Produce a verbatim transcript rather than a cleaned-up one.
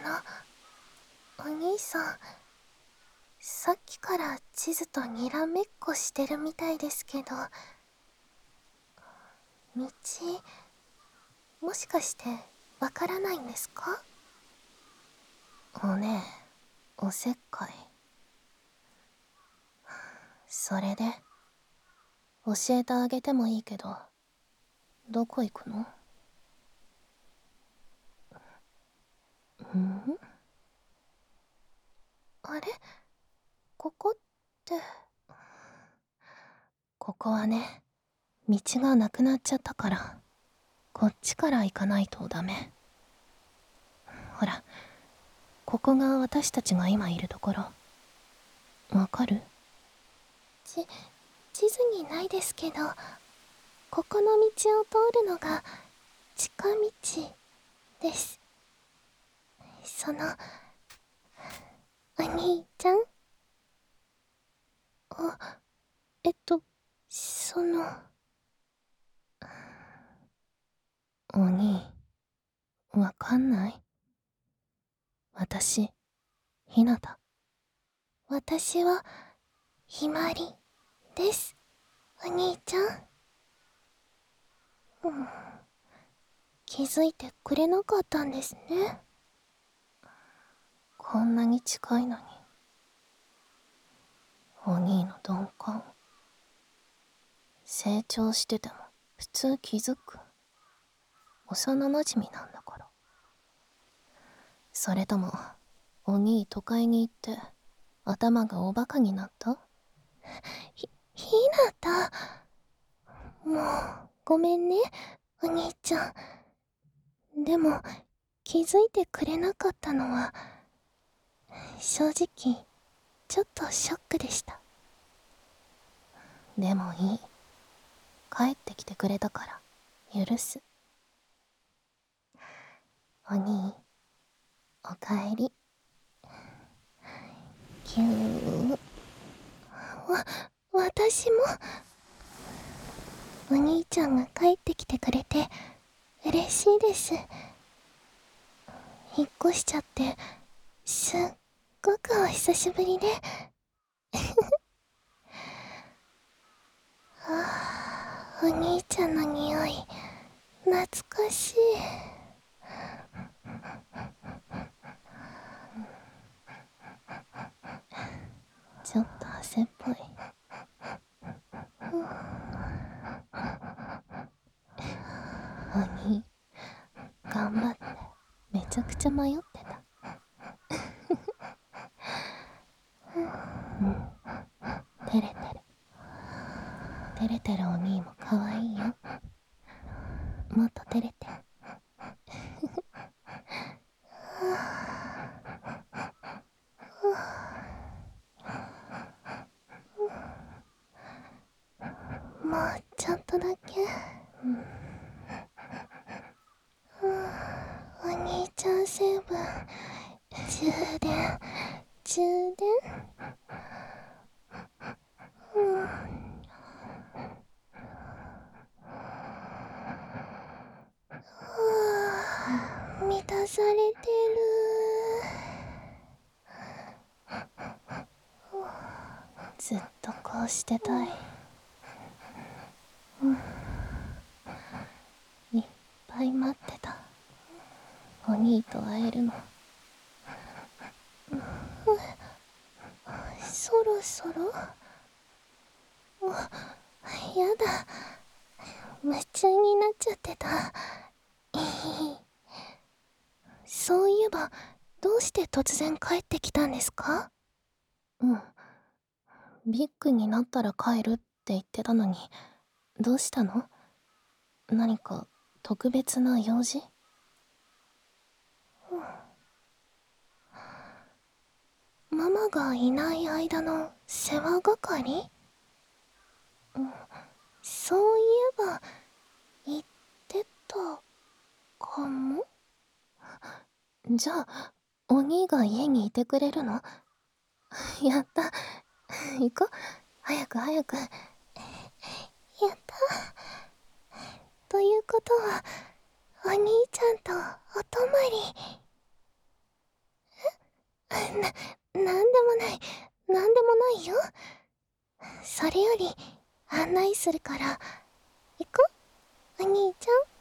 の、お兄さん、さっきから地図とにらめっこしてるみたいですけど、道、もしかしてわからないんですか？おねえ、おせっかい。それで、教えてあげてもいいけど、どこ行くの？ん？あれ？ここって。ここはね、道がなくなっちゃったから、こっちから行かないとダメ。ほら、ここが私たちが今いるところ。わかる？ち、地図にないですけど、ここの道を通るのが近道です。その、お兄ちゃん？あ、えっと、その、お兄、わかんない？私、ひなた。私は、ひまりです。お兄ちゃん。うん、気づいてくれなかったんですね。こんなに近いのに。お兄の鈍感。成長してても普通気づく。幼なじみなんだから。それとも、お兄都会に行って頭がおバカになった？ひ、ひなた。もう、ごめんね、お兄ちゃん。でも、気づいてくれなかったのは、正直、ちょっとショックでした。でもいい。帰ってきてくれたから、許す。お兄、おかえり。ぎゅー。わ、私も。お兄ちゃんが帰ってきてくれて、嬉しいです。引っ越しちゃって、すっごくお久しぶりで。ああ、お兄ちゃんの匂い、懐かしい。ちょっと汗っぽい。お兄、頑張って。めちゃくちゃ迷ってた。うん、照れてる。照れてるお兄も可愛いよ。もっと照れて。もうちょっとだけ。うん、お兄ちゃん成分、充電、充電。うん、はあ、満たされてる。ずっとこうしてたい。うん、いっぱい待ってた。お兄と会えるの。そろそろ？あ、やだ。夢中になっちゃってた。そういえば、どうして突然帰ってきたんですか？うん。ビッグになったら帰るって言ってたのに、どうしたの？何か特別な用事？ママがいない間の世話係？うん、そういえば、言ってたかも。じゃあ、お兄が家にいてくれるの？やった。行こう。早く早く。やった。ということは、お兄ちゃんとお泊まり。 なんでもない、なんでもないよ。それより、案内するから、行こう、お兄ちゃん。